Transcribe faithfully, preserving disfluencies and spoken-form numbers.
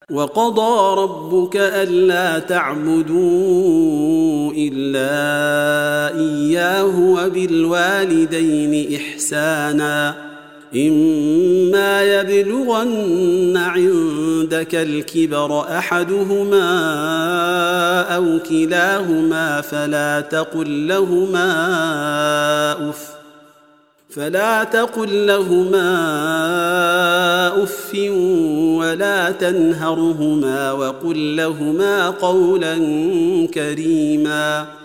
وقضى ربك ألا تعبدوا إلا إياه وبالوالدين إحسانا إما يبلغن عندك الكبر أحدهما أو كلاهما فلا تقل لهما أف فلا تقل لهما أف ولا تنهرهما وقل لهما قولا كريما